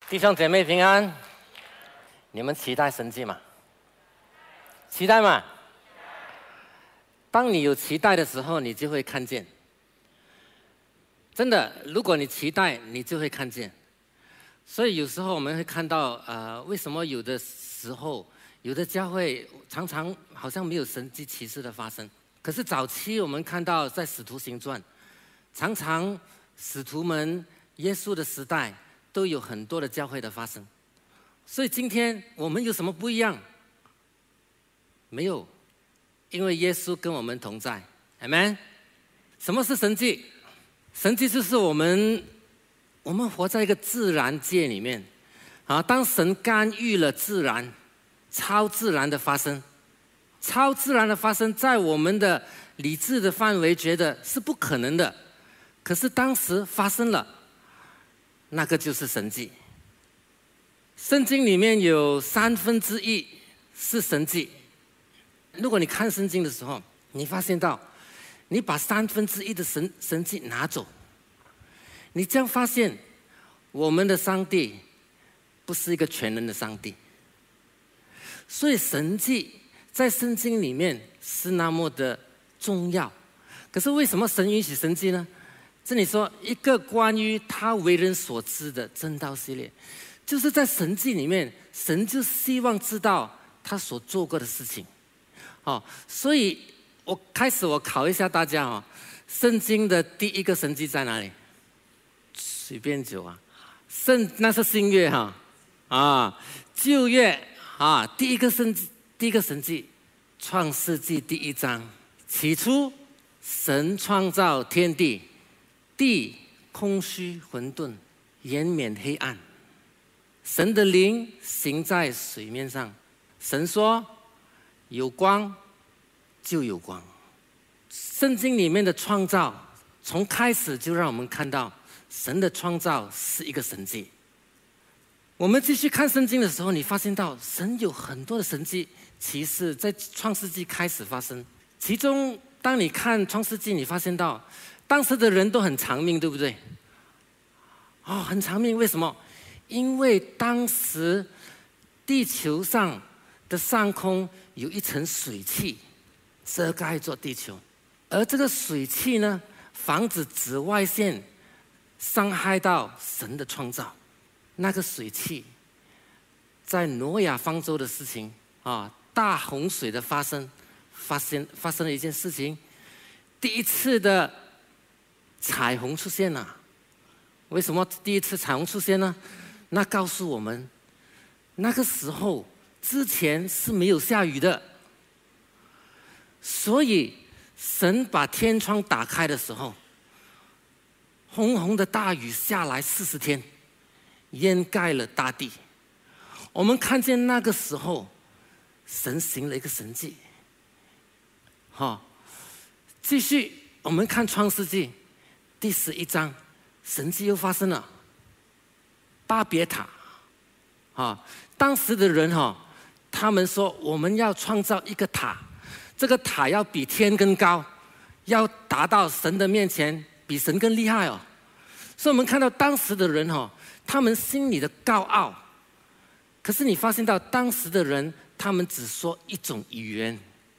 弟兄姐妹平安，你们期待神迹吗？期待吗？当你有期待的时候，你就会看见。真的，如果你期待，你就会看见。所以有时候我们会看到，为什么有的时候有的教会常常好像没有神迹奇事的发生？可是早期我们看到在使徒行传，常常使徒们耶稣的时代都有很多的教会的发生。所以今天我们有什么不一样？没有，因为耶稣跟我们同在。Amen。什么是神迹？神迹就是我们活在一个自然界里面啊。当神干预了自然，超自然的发生，超自然的发生，在我们的理智的范围觉得是不可能的，可是当时发生了，那个就是神迹。圣经里面有1/3是神迹。如果你看圣经的时候，你发现到，你把1/3的神迹拿走，你将发现，我们的上帝不是一个全能的上帝。所以神迹在圣经里面是那么的重要。可是为什么神允许神迹呢？这里说一个关于他为人所知的真道系列，就是在神迹里面，神就希望知道他所做过的事情。所以我考一下大家圣经的第一个神迹在哪里？随便九啊，那是新约旧约第一个神迹，创世纪第1章，起初神创造天地，地空虚混沌，延绵黑暗，神的灵行在水面上，神说有光就有光。圣经里面的创造从开始就让我们看到神的创造是一个神迹。我们继续看圣经的时候，你发现到神有很多的神迹奇事在创世纪开始发生。其中当你看创世纪，你发现到当时的人都很长命，对不对？很长命，为什么？因为当时地球上的上空有一层水汽遮盖着地球，而这个水汽呢，防止紫外线伤害到神的创造。那个水汽在挪亚方舟的事情大洪水的发生了一件事情，第一次的彩虹出现了。为什么第一次彩虹出现呢？那告诉我们，那个时候之前是没有下雨的，所以神把天窗打开的时候，轰轰的大雨下来40天，淹盖了大地。我们看见那个时候神行了一个神迹。继续我们看创世纪第11章，神迹又发生了。巴别塔当时的人他们说我们要创造一个塔，这个塔要比天更高，要达到神的面前，比神更厉害所以我们看到当时的人他们心里的高傲。可是你发现到当时的人，他们只说一种语言。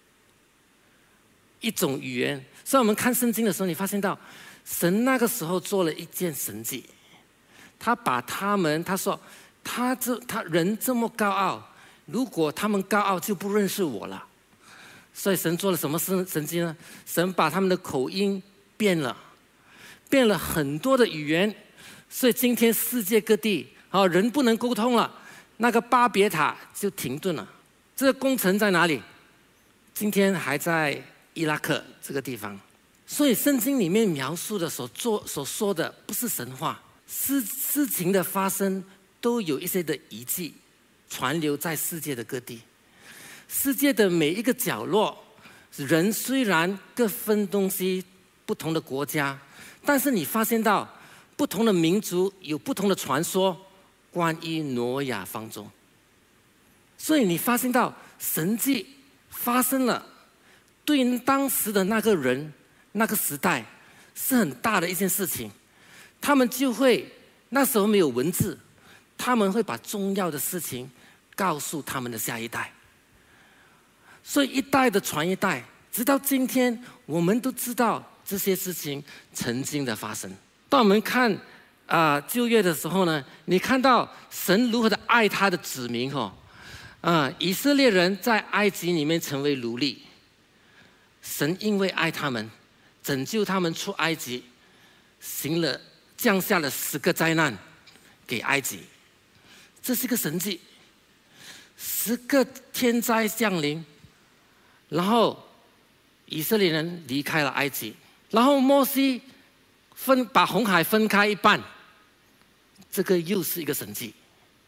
所以我们看圣经的时候，你发现到神那个时候做了一件神迹，他把他说他人这么高傲，如果他们高傲就不认识我了。所以神做了什么神迹呢？神把他们的口音变了很多的语言。所以今天世界各地人不能沟通了，那个巴别塔就停顿了。这个工程在哪里？今天还在伊拉克这个地方。所以圣经里面描述的所说的不是神话，事情的发生都有一些的遗迹传流在世界的各地。世界的每一个角落，人虽然各分东西，不同的国家，但是你发现到不同的民族有不同的传说关于挪亚方舟。所以你发现到神迹发生了，对当时的那个人那个时代是很大的一件事情。他们就会那时候没有文字， 他们会把重要的事情告诉他们的下一代。所以一代的传一代，直到今天，我们都知道这些事情曾经的发生。当我们看旧约的时候呢，你看到神如何的爱他的子民以色列人在埃及里面成为奴隶，神因为爱他们，拯救他们出埃及，降下了10个灾难给埃及，这是个神迹。10个天灾降临，然后以色列人离开了埃及，然后摩西把红海分开一半，这个又是一个神迹。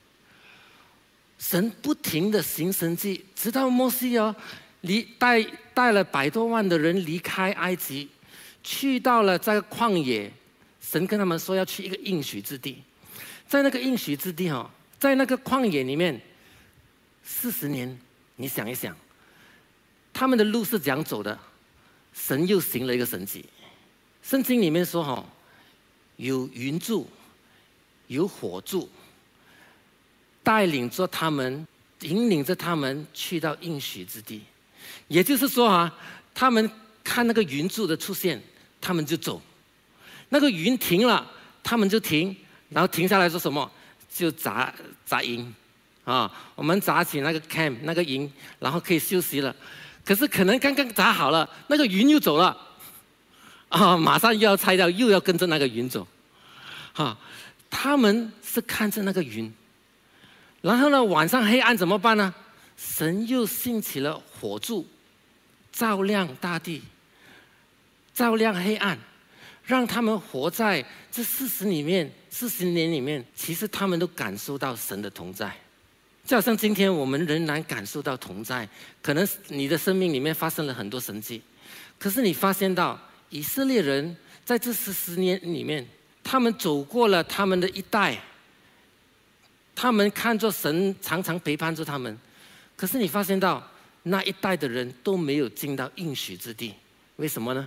神不停的行神迹，直到摩西带了100多万的人离开埃及，去到了这个旷野。神跟他们说要去一个应许之地，在那个应许之地在那个旷野里面40年，你想一想，他们的路是怎样走的？神又行了一个神迹。圣经里面说有云柱，有火柱，带领着他们，引领着他们去到应许之地。也就是说他们看那个云柱的出现，他们就走；那个云停了，他们就停，然后停下来做什么？就扎营我们扎起那个 camp 那个营，然后可以休息了。可是可能刚刚扎好了，那个云又走了马上又要拆掉，又要跟着那个云走他们是看着那个云，然后呢，晚上黑暗怎么办呢？神又兴起了火柱，照亮大地，照亮黑暗，让他们活在这40年里面，其实他们都感受到神的同在。就好像今天我们仍然感受到同在，可能你的生命里面发生了很多神迹，可是你发现到以色列人在这40年里面，他们走过了他们的一代，他们看着神常常陪伴着他们，可是你发现到那一代的人都没有进到应许之地，为什么呢？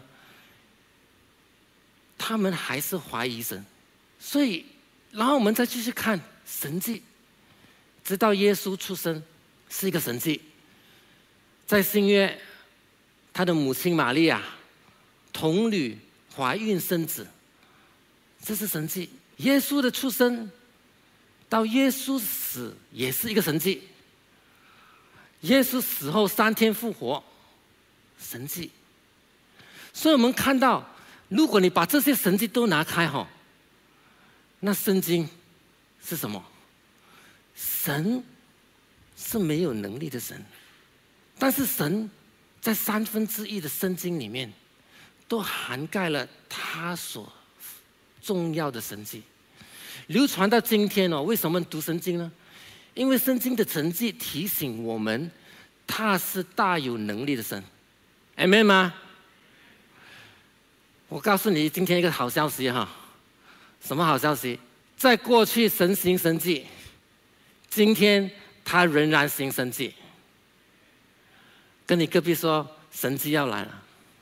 他们还是怀疑神。所以然后我们再继续看神迹，直到耶稣出生是一个神迹。在新约，他的母亲玛利亚童女怀孕生子，这是神迹。耶稣的出生到耶稣死也是一个神迹。耶稣死后3天复活，神迹。所以我们看到，如果你把这些神迹都拿开那圣经是什么？神是没有能力的神，但是神在1/3的圣经里面都涵盖了他所重要的神迹，流传到今天为什么读圣经呢？因为圣经的神迹提醒我们，他是大有能力的神。Amen 吗？我告诉你今天一个好消息什么好消息？在过去神行神迹，今天他仍然行神迹。跟你隔壁说，神迹要来了。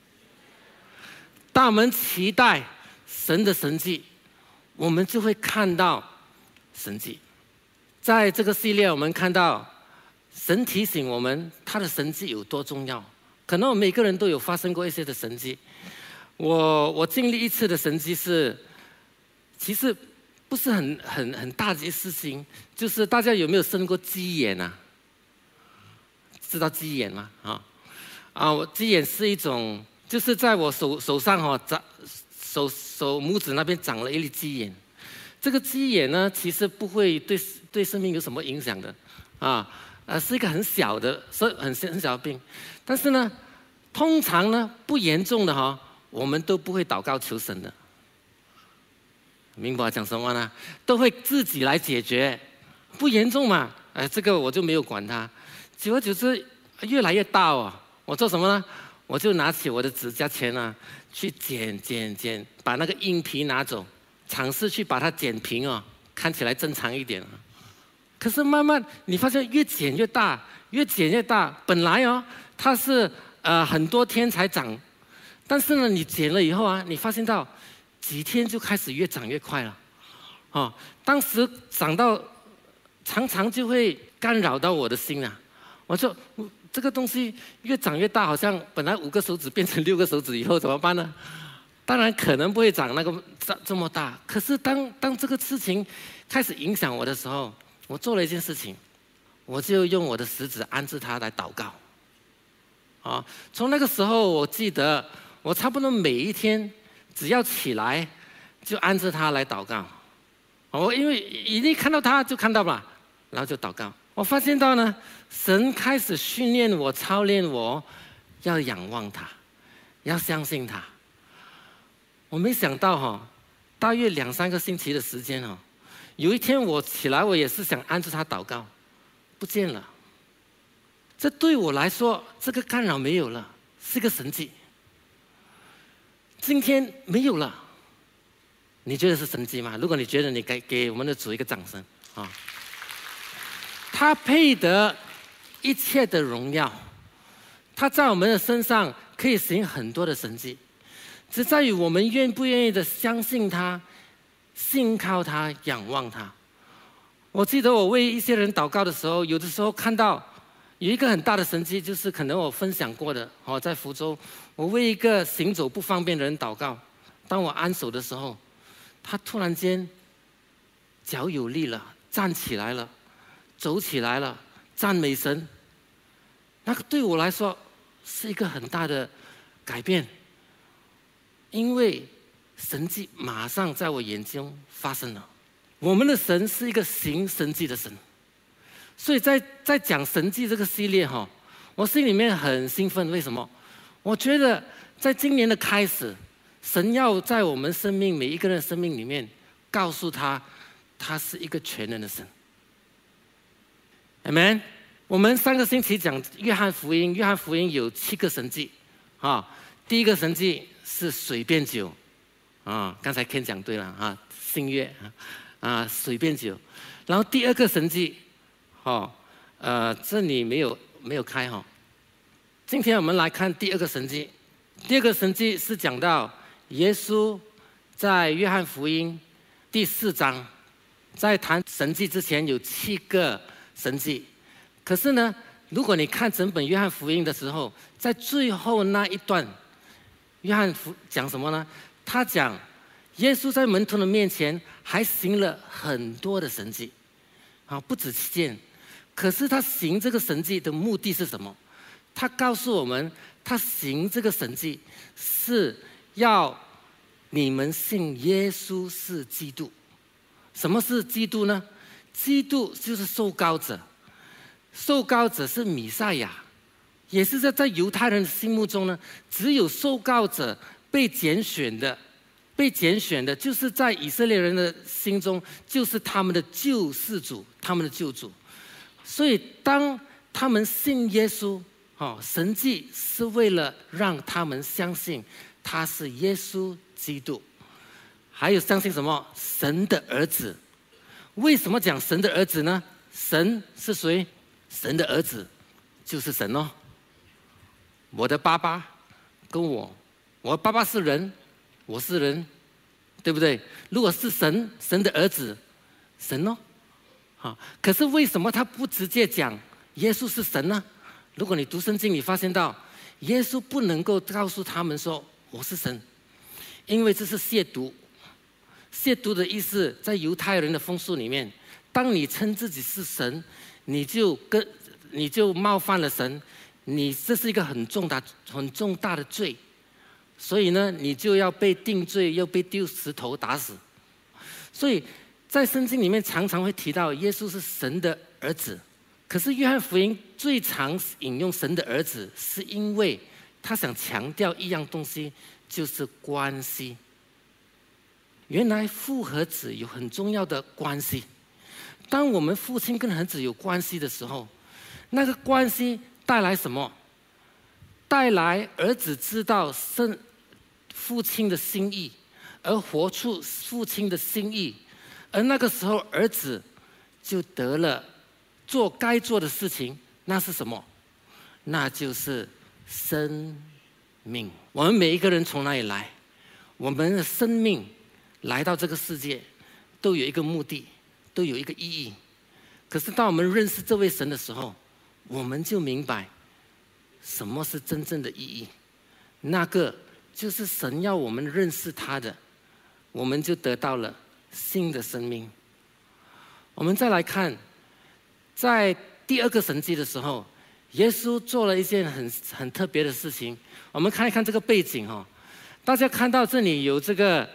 当我们期待神的神迹，我们就会看到神迹。在这个系列我们看到神提醒我们他的神迹有多重要。可能我们每个人都有发生过一些的神迹。我经历一次的神迹是，其实不是很大的一件事情，就是大家有没有生过鸡眼啊？知道鸡眼吗？我鸡眼是一种，就是在我手上手拇指那边长了一粒鸡眼。这个鸡眼呢，其实不会对生命有什么影响的是一个很小的很小的病，但是呢，通常呢不严重的我们都不会祷告求神的。明白讲什么呢？都会自己来解决，不严重嘛，这个我就没有管它。久而久之越来越大我做什么呢？我就拿起我的指甲钳去剪，把那个硬皮拿走，尝试去把它剪平看起来正常一点可是慢慢你发现越剪越大，越剪越大。本来它是很多天才长，但是呢你剪了以后你发现到几天就开始越长越快了当时长到常常就会干扰到我的心啊。我说这个东西越长越大，好像本来5个手指变成6个手指以后怎么办呢？当然可能不会长那个这么大，可是当这个事情开始影响我的时候，我做了一件事情，我就用我的食指安置它来祷告。从那个时候，我记得我差不多每一天只要起来就安置它来祷告。我因为一看到它就看到了，然后就祷告。我发现到呢，神开始训练我、操练我，要仰望他，要相信他。我没想到大约2、3个星期的时间有一天我起来，我也是想安置他祷告，不见了。这对我来说，这个干扰没有了，是个神迹。今天没有了，你觉得是神迹吗？如果你觉得，你给我们的主一个掌声啊！他配得一切的荣耀，他在我们的身上可以行很多的神迹，只在于我们愿不愿意的相信他、信靠他、仰望他。我记得我为一些人祷告的时候，有的时候看到有一个很大的神迹，就是可能我分享过的在福州，我为一个行走不方便的人祷告，当我安手的时候，他突然间脚有力了，站起来了，走起来了，赞美神。那个对我来说是一个很大的改变，因为神迹马上在我眼中发生了。我们的神是一个行神迹的神，所以在讲神迹这个系列我心里面很兴奋。为什么？我觉得在今年的开始，神要在我们生命每一个人的生命里面告诉他是一个全能的神。Amen。 我们3个星期讲约翰福音，约翰福音有7个神迹第一个神迹是水变酒刚才 Ken 讲对了新约水变酒。然后第2个神迹这里没有开今天我们来看第2个神迹。第2个神迹是讲到耶稣在约翰福音第4章，在谈神迹之前有7个神迹。可是呢，如果你看整本约翰福音的时候，在最后那一段，约翰讲什么呢？他讲耶稣在门徒的面前还行了很多的神迹不止7件。可是他行这个神迹的目的是什么？他告诉我们，他行这个神迹是要你们信耶稣是基督。什么是基督呢？基督就是受膏者，受膏者是弥赛亚，也是在犹太人的心目中呢，只有受膏者被拣选的，就是在以色列人的心中，就是他们的救世主，他们的救主。所以当他们信耶稣神迹是为了让他们相信他是耶稣基督，还有相信什么？神的儿子。为什么讲神的儿子呢？神是谁？神的儿子就是神我的爸爸跟我的爸爸是人，我是人，对不对？如果是神的儿子，神可是为什么他不直接讲耶稣是神呢？如果你读圣经，你发现到耶稣不能够告诉他们说我是神，因为这是亵渎。亵渎的意思，在犹太人的风俗里面，当你称自己是神，你就冒犯了神，这是一个很重大的罪，所以呢，你就要被定罪，又被丢石头打死。所以在圣经里面常常会提到耶稣是神的儿子。可是约翰福音最常引用神的儿子，是因为他想强调一样东西，就是关系。原来父和子有很重要的关系。当我们父亲跟儿子有关系的时候，那个关系带来什么？带来儿子知道父亲的心意，而活出父亲的心意，而那个时候儿子就得了做该做的事情。那是什么？那就是生命。我们每一个人从哪里来？我们的生命来到这个世界都有一个目的，都有一个意义。 可是当我们认识这位神的时候，我们就明白什么是真正的意义。那个就是神要我们认识他的，我们就得到了新的生命。我们再来看，在第二个神迹的时候，耶稣做了一件很特别的事情。我们看一看这个背景哦，大家看到这里有这个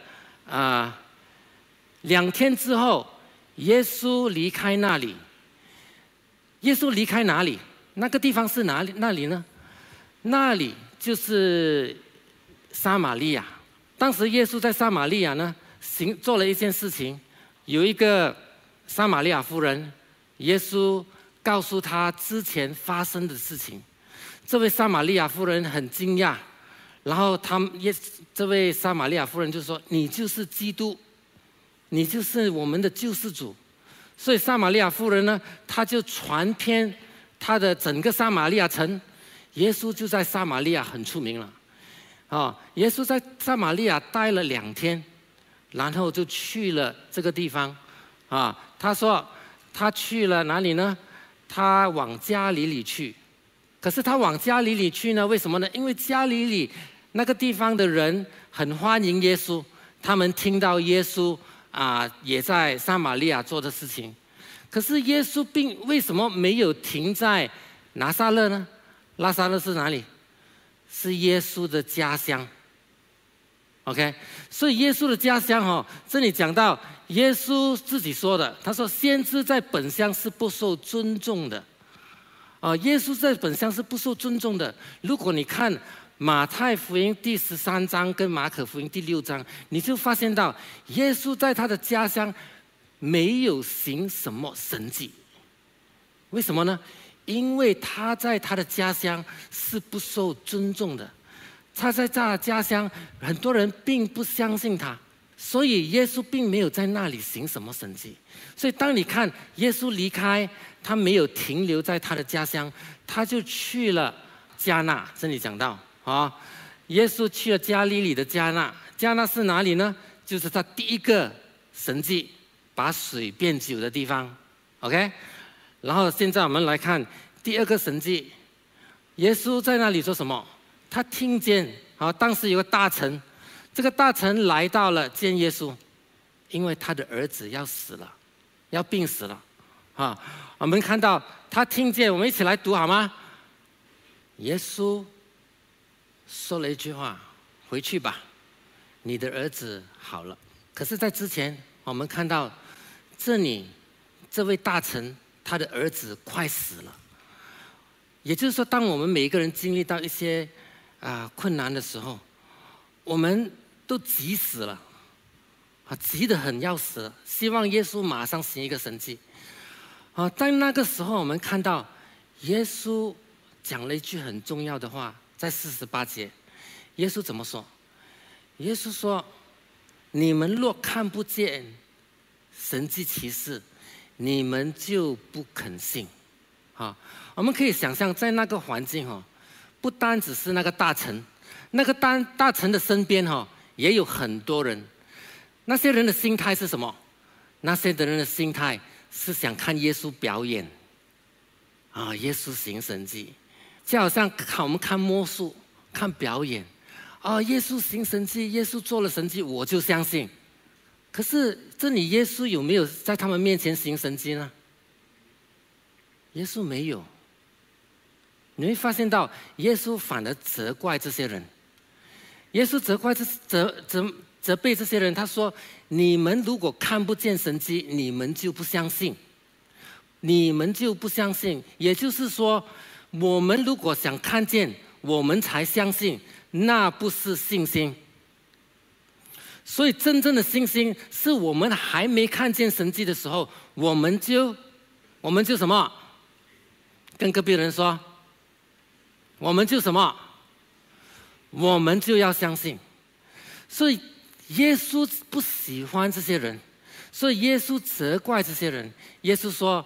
2天之后，耶稣离开那里。耶稣离开哪里？那个地方是哪里？那里呢？那里就是撒玛利亚。当时耶稣在撒玛利亚呢，做了一件事情。有一个撒玛利亚妇人，耶稣告诉她之前发生的事情。这位撒玛利亚妇人很惊讶，然后这位撒玛利亚妇人就说：“你就是基督，你就是我们的救世主。”所以撒玛利亚妇人呢，她就传遍她的整个撒玛利亚城。耶稣就在撒玛利亚很出名了。耶稣在撒玛利亚待了2天，然后就去了这个地方。他说他去了哪里呢？他往加利利去。可是他往加利利去呢？为什么呢？因为加利利那个地方的人很欢迎耶稣，他们听到耶稣也在撒玛利亚做的事情。可是耶稣为什么没有停在拿撒勒呢？拿撒勒是哪里？是耶稣的家乡。OK， 所以耶稣的家乡这里讲到耶稣自己说的，他说先知在本乡是不受尊重的。耶稣在本乡是不受尊重的。如果你看马太福音第13章跟马可福音第6章，你就发现到耶稣在他的家乡没有行什么神迹。为什么呢？因为他在他的家乡是不受尊重的。他在他的家乡很多人并不相信他，所以耶稣并没有在那里行什么神迹。所以当你看耶稣离开，他没有停留在他的家乡，他就去了迦纳。这里讲到耶稣去了加利利的迦纳。迦纳是哪里呢？就是他第一个神迹，把水变酒的地方。OK， 然后现在我们来看第二个神迹。耶稣在那里做什么？他听见当时有个大臣，这个大臣来到了见耶稣，因为他的儿子要死了，要病死了。我们看到他听见，我们一起来读好吗？耶稣说了一句话：“回去吧，你的儿子好了。”可是，在之前我们看到这里这位大臣他的儿子快死了。也就是说，当我们每一个人经历到一些困难的时候，我们都急死了，急得很要死了，希望耶稣马上行一个神迹。在那个时候，我们看到耶稣讲了一句很重要的话，在48节，耶稣怎么说？耶稣说：“你们若看不见神迹奇事，你们就不肯信。”我们可以想象，在那个环境不单只是那个大臣，那个大臣的身边也有很多人。那些人的心态是什么？那些人的心态是想看耶稣表演耶稣行神迹，就好像我们看魔术、看表演耶稣行神迹，耶稣做了神迹，我就相信。可是这里耶稣有没有在他们面前行神迹呢？耶稣没有。你会发现到耶稣反而责怪这些人。耶稣责备这些人，他说：“你们如果看不见神迹，你们就不相信。你们就不相信。”也就是说，我们如果想看见，我们才相信，那不是信心。所以真正的信心是我们还没看见神迹的时候，我们就什么？跟隔壁人说，我们就什么？我们就要相信。所以耶稣不喜欢这些人，所以耶稣责怪这些人。耶稣说，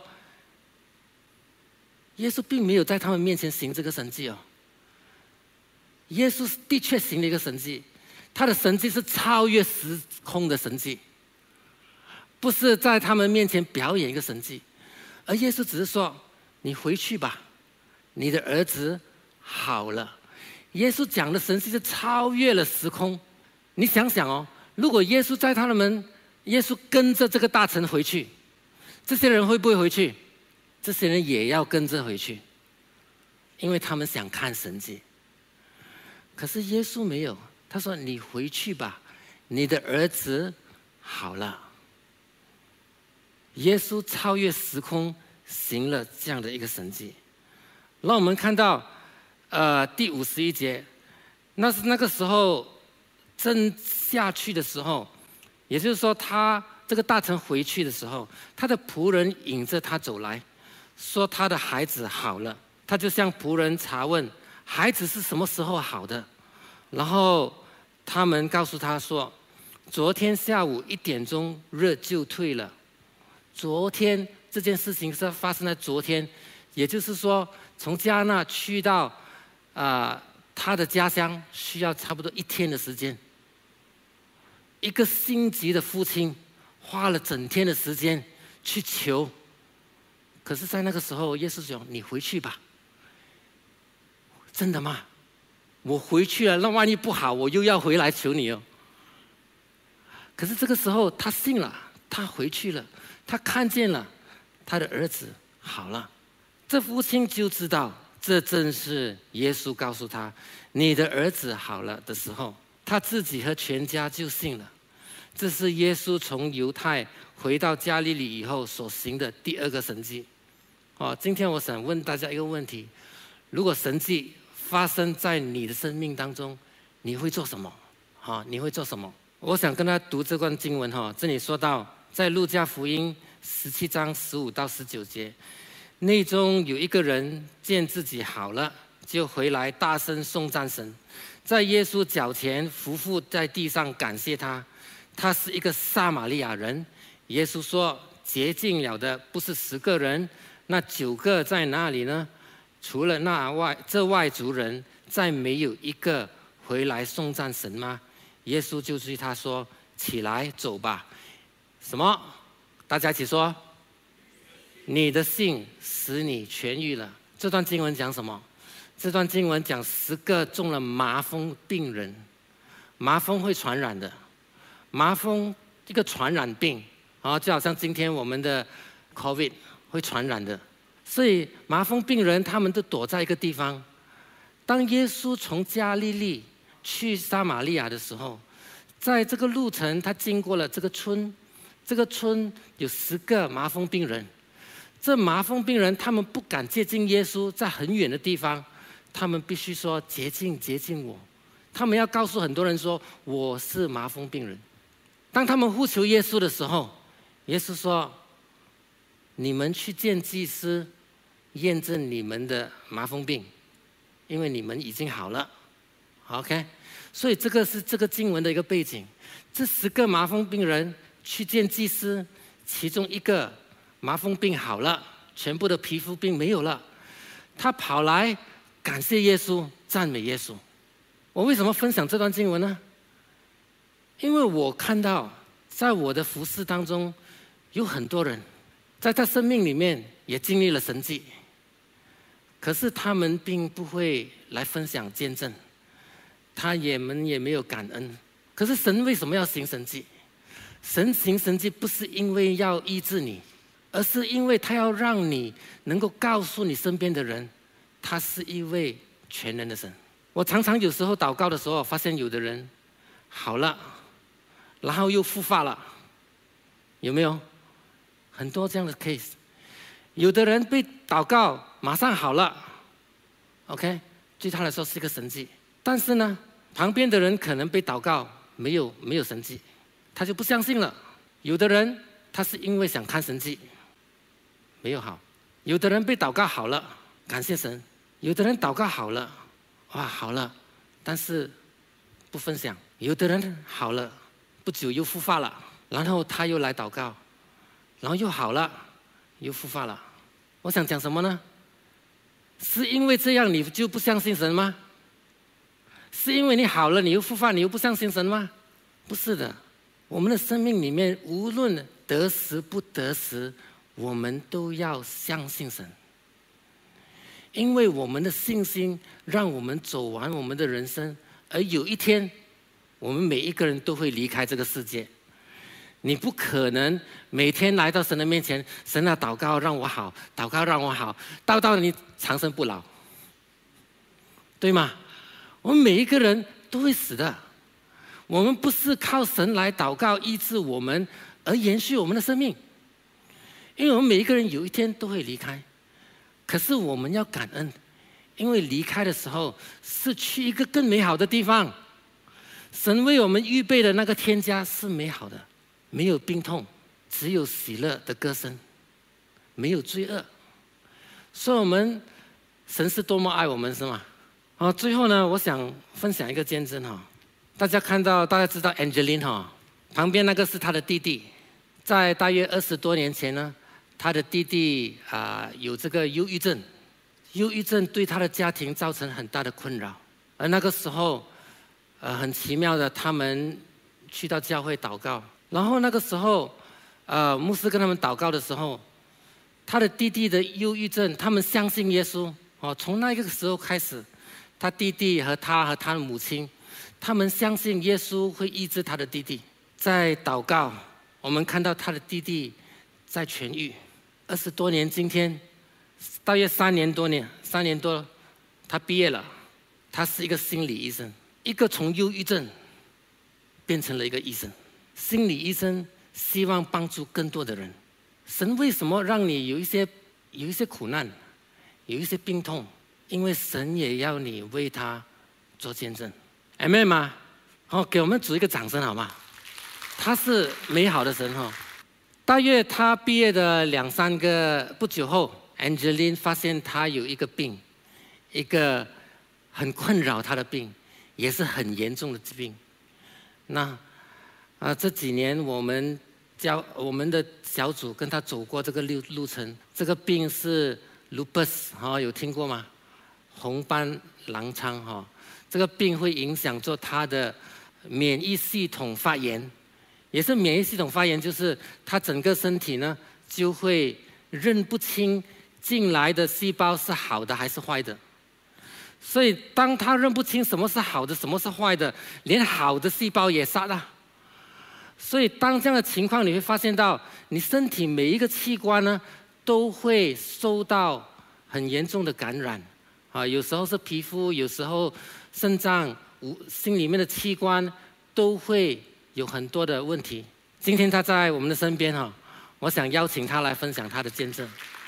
耶稣并没有在他们面前行这个神迹耶稣的确行了一个神迹，他的神迹是超越时空的神迹，不是在他们面前表演一个神迹， 而耶稣只是说：“你回去吧，你的儿子好了。”耶稣讲的神迹是超越了时空。你想想哦，如果耶稣在他们，耶稣跟着这个大臣回去，这些人会不会回去？这些人也要跟着回去，因为他们想看神迹。可是耶稣没有，他说：“你回去吧，你的儿子好了。”耶稣超越时空，行了这样的一个神迹。让我们看到，第51节，那是那个时候正下去的时候，也就是说，他这个大臣回去的时候，他的仆人引着他走来，说他的孩子好了。他就向仆人查问孩子是什么时候好的，然后他们告诉他说，昨天下午1点钟热就退了。昨天这件事情是发生在昨天，也就是说，从加纳去到他的家乡需要差不多1天的时间。一个心急的父亲花了整天的时间去求，可是在那个时候，耶稣说：“你回去吧。”真的吗？我回去了，那万一不好，我又要回来求你哦。可是这个时候，他信了，他回去了。他看见了他的儿子好了，这父亲就知道这正是耶稣告诉他你的儿子好了的时候，他自己和全家就信了。这是耶稣从犹太回到加利利以后所行的第2个神迹。今天我想问大家一个问题：如果神迹发生在你的生命当中，你会做什么？你会做什么？我想跟他读这段经文。这里说到，在路加福音17章15到19节，内中有一个人见自己好了，就回来大声颂赞神，在耶稣脚前匍匐在地上感谢他。他是一个撒玛利亚人。耶稣说：“洁净了的不是10个人，那9个在哪里呢？除了这外族人，再没有一个回来颂赞神吗？”耶稣就对他说：“起来，走吧。”什么？大家一起说：“你的信使你痊愈了。”这段经文讲什么？这段经文讲10个中了麻风病人。麻风会传染的，麻风一个传染病就好像今天我们的 COVID 会传染的。所以麻风病人他们都躲在一个地方。当耶稣从加利利去撒玛利亚的时候，在这个路程他经过了这个村，这个村有10个麻风病人。这麻风病人他们不敢接近耶稣，在很远的地方，他们必须说：“洁净，洁净我。”他们要告诉很多人说：“我是麻风病人。”当他们呼求耶稣的时候，耶稣说：“你们去见祭司，验证你们的麻风病，因为你们已经好了。” OK， 所以这个是这个经文的一个背景。这10个麻风病人去见祭司，其中一个麻风病好了，全部的皮肤病没有了，他跑来感谢耶稣，赞美耶稣。我为什么分享这段经文呢？因为我看到在我的服事当中，有很多人在他生命里面也经历了神迹，可是他们并不会来分享见证，们也没有感恩。可是神为什么要行神迹？神行神迹不是因为要医治你，而是因为他要让你能够告诉你身边的人，他是一位全能的神。我常常有时候祷告的时候，发现有的人好了，然后又复发了，有没有？很多这样的 case。有的人被祷告马上好了 ，OK， 对他来说是一个神迹。但是呢，旁边的人可能被祷告没有神迹，他就不相信了。有的人他是因为想看神迹，没有好。有的人被祷告好了，感谢神；有的人祷告好了，哇，好了，但是不分享。有的人好了，不久又复发了，然后他又来祷告，然后又好了，又复发了。我想讲什么呢？是因为这样你就不相信神吗？是因为你好了，你又复发，你又不相信神吗？不是的。我们的生命里面，无论得时不得时， 我们都要相信神，因为我们的信心让我们走完我们的人生，而有一天，我们每一个人都会离开这个世界。你不可能每天来到神的面前，神啊，祷告让我好，祷告让我好，到你长生不老，对吗？我们每一个人都会死的。我们不是靠神来祷告医治我们，而延续我们的生命，因为我们每一个人有一天都会离开。可是我们要感恩，因为离开的时候是去一个更美好的地方。神为我们预备的那个天家是美好的，没有病痛，只有喜乐的歌声，没有罪恶。所以我们神是多么爱我们，是吗？最后呢，我想分享一个见证哈。大家知道 Angeline 哈，旁边那个是他的弟弟，在大约20多年前呢，他的弟弟有这个忧郁症，忧郁症对他的家庭造成很大的困扰。而那个时候，很奇妙的，他们去到教会祷告，然后那个时候，牧师跟他们祷告的时候，他的弟弟的忧郁症，他们相信耶稣哦。从那个时候开始，他弟弟和他的母亲，他们相信耶稣会医治他的弟弟。在祷告，我们看到他的弟弟在痊愈。20多年，今天大约3年多，他毕业了，他是一个心理医生，一个从忧郁症变成了一个医生。心理医生希望帮助更多的人。神为什么让你有一些苦难，有一些病痛？因为神也要你为他做见证。Amen 吗？好，给我们主一个掌声好吗？他是美好的神哈。大约他毕业的2-3个不久后 ，Angeline 发现他有一个病，一个很困扰他的病，也是很严重的疾病。那这几年我们的小组跟他走过这个路程。这个病是 lupus 有听过吗？红斑狼疮这个病会影响做他的免疫系统发炎，也是免疫系统发炎，就是他整个身体呢就会认不清进来的细胞是好的还是坏的。所以当他认不清什么是好的，什么是坏的，连好的细胞也杀了。所以当这样的情况，你会发现到你身体每一个器官呢都会受到很严重的感染有时候是皮肤，有时候肾脏、心里面的器官都会有很多的问题。今天他在我们的身边我想邀请他来分享他的见证。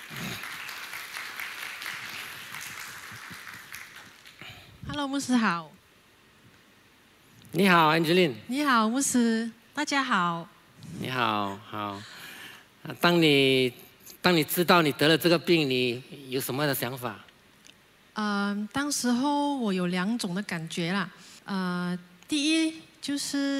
Hello， 牧师好。 你好 ，Angeline。 你好，牧师。大家好。 你好，好。当你知道你得了这个病，你有什么样的想法？ 当时候我有2种的感觉啦。第一就是，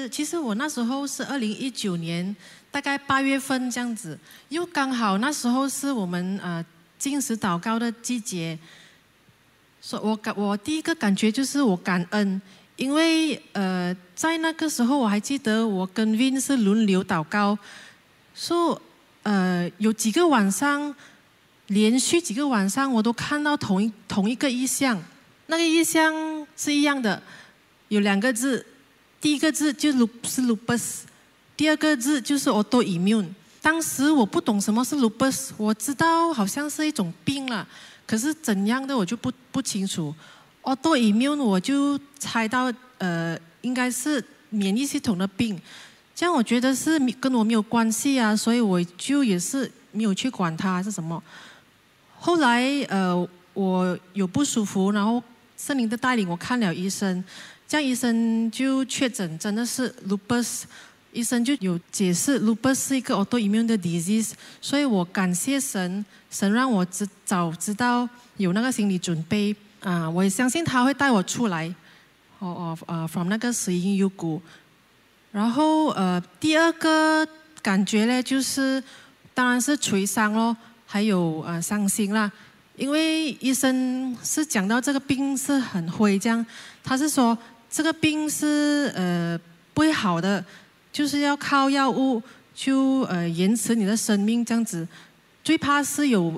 其实我那时候是2019年，大概8月份这样子，又刚好那时候是我们禁食祷告的季节。所以我第一个感觉就是我感恩，因为在那个时候我还记得我跟 Vin 是轮流祷告，所以有几个晚上，连续几个晚上我都看到同一个意象，那个意象是一样的，有2个字，第一个字就是 lupus， 第二个字就是 autoimmune。当时我不懂什么是 lupus， 我知道好像是一种病了。可是怎样的我就不清楚。autoimmune 我就猜到应该是免疫系统的病，这样我觉得是跟我没有关系啊，所以我就也是没有去管它是什么。后来我有不舒服，然后圣灵的带领我看了医生，这样医生就确诊真的是 lupus。医生就有解释 lupus 是一个 autoimmune 的 disease， 所以我感谢神，神让我早知道有那个心理准备我也相信他会带我出来from 那个死荫幽谷。然后第二个感觉呢，就是当然是捶伤咯，还有伤心啦，因为医生是讲到这个病是很灰这样，他是说这个病是不会好的，就是要靠药物就延迟你的生命这样子。 最怕是有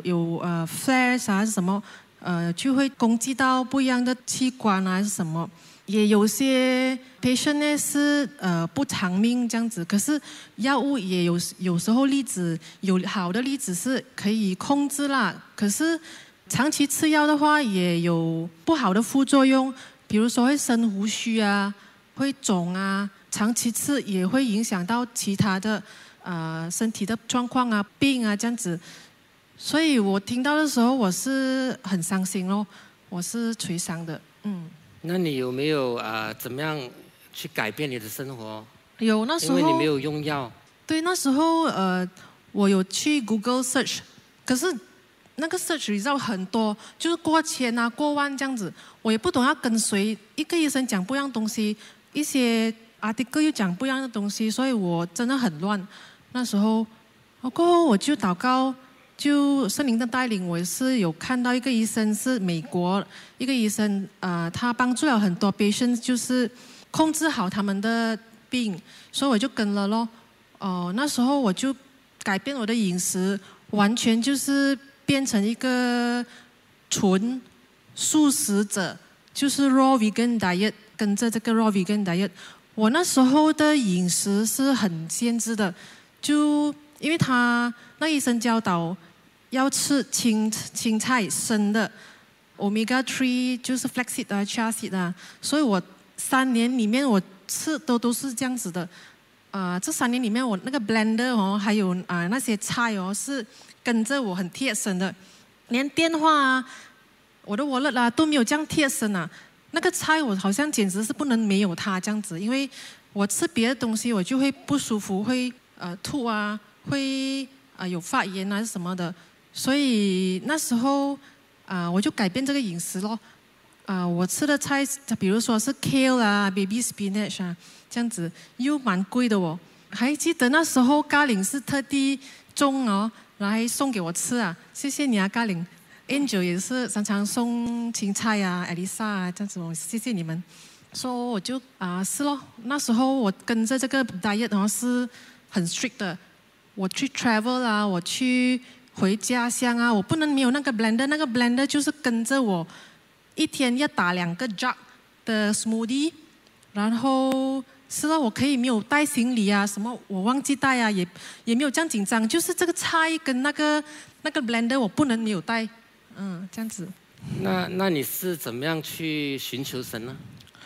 flares 啊，还是什么就会攻击到不一样的器官啊，还是什么。也有些 patient 呢是不长命这样子，可是药物也有时候例子有好的例子是可以控制啦，可是长期吃药的话也有不好的副作用，比如说会生胡须啊，会肿啊，长期吃也会影响到其他的身体的状况啊、病啊这样子。所以我听到的时候我是很伤心咯，我是捶伤的， 那你有没有怎么样去改变你的生活？ 有，那时候因为你没有用药。 对，那时候我有去 Google search， 可是那个 search result 很多，就是过千啊、过万这样子，我也不懂要跟随一个医生讲不一样东西，一些 article 又讲不一样的东西，所以我真的很乱。那时候，过后我就祷告。就圣灵的带领，我也是有看到一个医生是美国一个医生，他帮助了很多 patient， 就是控制好他们的病，所以我就跟了咯。那时候我就改变我的饮食，完全就是变成一个纯素食者，就是 raw vegan diet， 跟着这个 raw vegan diet。我那时候的饮食是很限制的，就因为那医生教导。要吃青菜生的 ，omega 3就是 flaxseed 啊、chia seed 啊，所以我3年里面我吃的都是这样子的。这3年里面我那个 blender 还有那些菜是跟着我很贴身的，连电话啊、我的 wallet 啊都没有这样贴身啊。那个菜我好像简直是不能没有它这样子，因为我吃别的东西我就会不舒服，会吐啊，会有发炎啊什么的。所以那时候我就改变这个饮食咯。我吃的菜，比如说是 kale 啊、baby spinach 啊，这样子又蛮贵的哦。还记得那时候嘉玲是特地种来送给我吃啊，谢谢你啊，嘉玲。Angel 也是常常送青菜啊 ，Elisa 啊这样子，谢谢你们。所以我就是咯，那时候我跟着这个 diet 是很 strict 的。我去 travel 啊，我去。回家乡啊，我不能没有那个 blender， 那个 blender 就是跟着我一天要打2个 jug 的 smoothie， 然后是我可以没有带行李啊，什么我忘记带啊，也没有这样紧张，就是这个菜跟那个 blender 我不能没有带，这样子。 那你是怎么样去寻求神呢？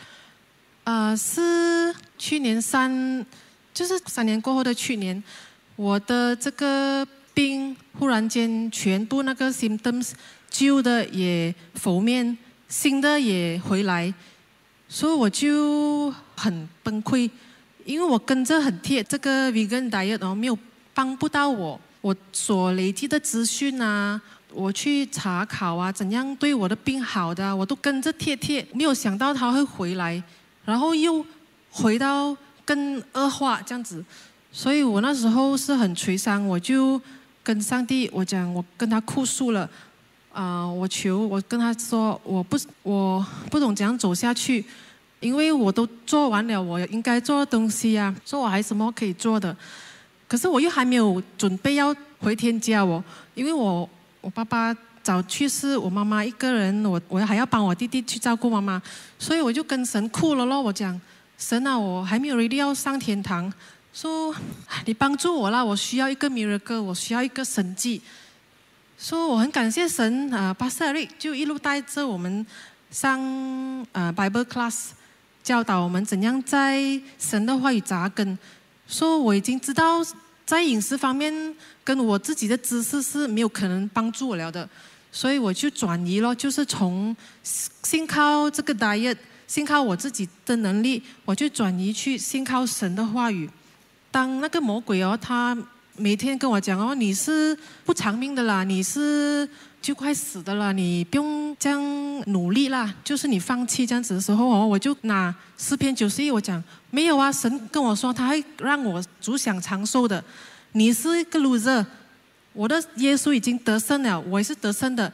是去年就是3年过后的去年，我的这个。病忽然间全部那个 symptoms 旧的也否面，新的也回来，所以我就很崩溃，因为我跟着很贴这个 vegan diet 没有帮不到我所累积的资讯啊，我去查考啊，怎样对我的病好的我都跟着贴，没有想到它会回来，然后又回到更恶化这样子，所以我那时候是很捶伤，我就。跟上帝，我跟他哭诉了，我跟他说，我不懂怎样走下去，因为我都做完了我应该做的东西啊，说我还有什么可以做的，可是我又还没有准备要回天家因为我爸爸早去世，我妈妈一个人，我还要帮我弟弟去照顾妈妈，所以我就跟神哭了咯，我讲神啊，我还没有 ready 要上天堂。说你帮助我啦，我需要一个 miracle， 我需要一个神迹。说我很感谢神Pastor Eric 就一路带着我们上Bible class， 教导我们怎样在神的话语扎根。说我已经知道在饮食方面跟我自己的知识是没有可能帮助我了的，所以我就转移咯，就是从信靠这个 diet， 信靠我自己的能力，我就转移去信靠神的话语。当那个魔鬼他每天跟我讲你是不长命的啦，你是就快死的了，你不用这样努力啦，就是你放弃这样子的时候我就拿诗篇91，我讲没有啊，神跟我说他会让我主享长寿的，你是一个 loser， 我的耶稣已经得胜了，我也是得胜的，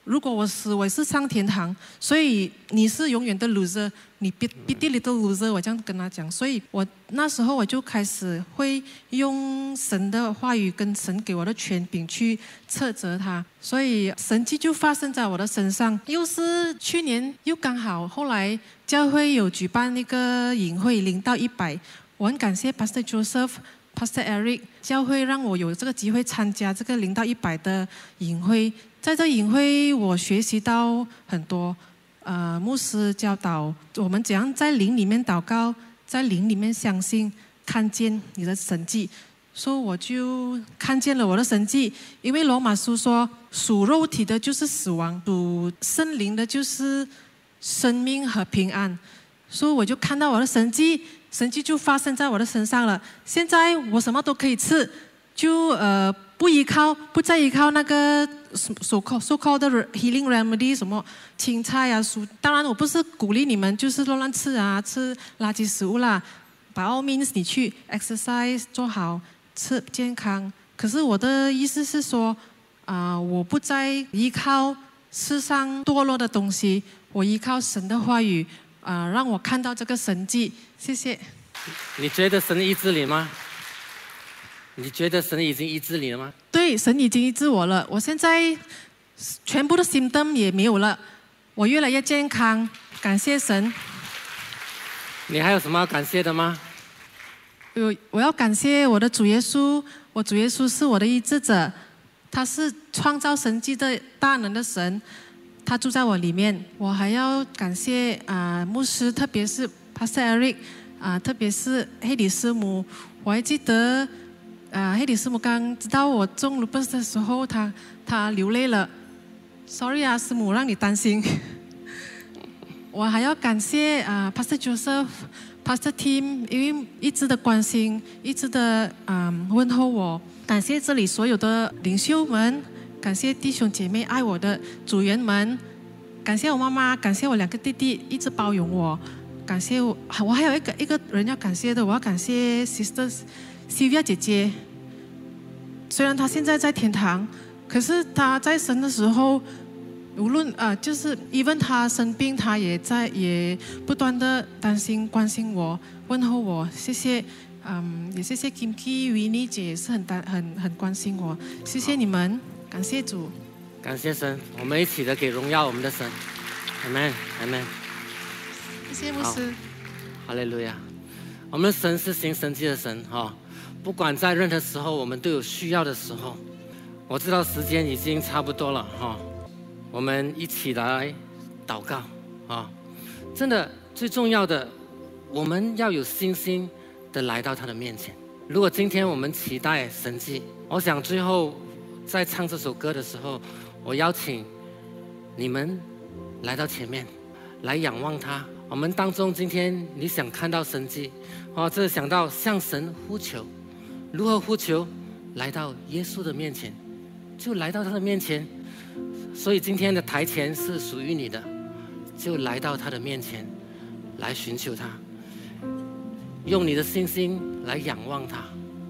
如果我死，我也是上天堂，所以你是永远的 loser， 你必定 little loser， 我这样跟他讲。所以我那时候我就开始会用神的话语跟神给我的权柄去斥责他，所以神迹就发生在我的身上。又是去年又刚好后来教会有举办那个营会0到100，我很感谢 Pastor Joseph、Pastor Eric， 教会让我有这个机会参加这个0到100的营会。在这营会，我学习到很多。牧师教导我们怎样在灵里面祷告，在灵里面相信，看见你的神迹。所以我就看见了我的神迹。因为罗马书说，属肉体的就是死亡，属圣灵的就是生命和平安。所以我就看到我的神迹，神迹就发生在我的身上了。现在我什么都可以吃，就不再依靠那个so called 的 healing remedy， 什么青菜啊蔬。当然我不是鼓励你们就是乱吃啊，吃垃圾食物啦。by all means 你去 exercise 做好，吃健康。可是我的意思是说，我不再依靠世上堕落的东西，我依靠神的话语，让我看到这个神迹。谢谢。 你觉得神医治你吗？你觉得神已经医治你了吗？ 对，神已经医治我了。我现在全部的 symptom 也没有了，我越来越健康，感谢神。 你还有什么要感谢的吗？ 我要感谢我的主耶稣，我主耶稣是我的医治者，他是创造神迹的大能的神，他住在我里面。我还要感谢牧师，特别是 Pastor Eric，特别是黑里师母。我还记得黑里师母刚知道我中 lupus 的时候，他流泪了。Sorry 啊，师母让你担心。我还要感谢Pastor Joseph、Pastor Tim， 因为一直的关心，一直的问候我。感谢这里所有的领袖们，感谢弟兄姐妹爱我的组员们，感谢我妈妈，感谢我2个弟弟一直包容我，感谢我还有一个人要感谢的，我要感谢 Sister Sylvia 姐姐。虽然她现在在天堂，可是她在生的时候，无论就是 even 她生病，她也不断的担心关心我，问候我。谢谢，也谢谢 Kimki、Winnie 姐也是很关心我。谢谢你们，感谢主， 感谢神，我们一起的给荣耀我们的神。Amen Amen。 谢谢牧师。 哈利路亚。我们的神是行神迹的神哈。不管在任何时候，我们都有需要的时候。我知道时间已经差不多了哈，我们一起来祷告啊！真的最重要的，我们要有信心的来到他的面前。如果今天我们期待神迹，我想最后在唱这首歌的时候，我邀请你们来到前面，来仰望他。我们当中今天你想看到神迹，这想到向神呼求。如何呼求？来到耶稣的面前，就来到他的面前。所以今天的台前是属于你的，就来到他的面前，来寻求他，用你的信心来仰望他，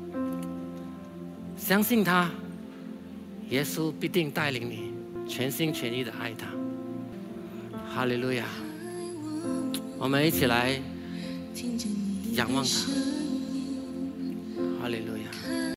相信他，耶稣必定带领你全心全意的爱他。哈利路亚！我们一起来仰望他。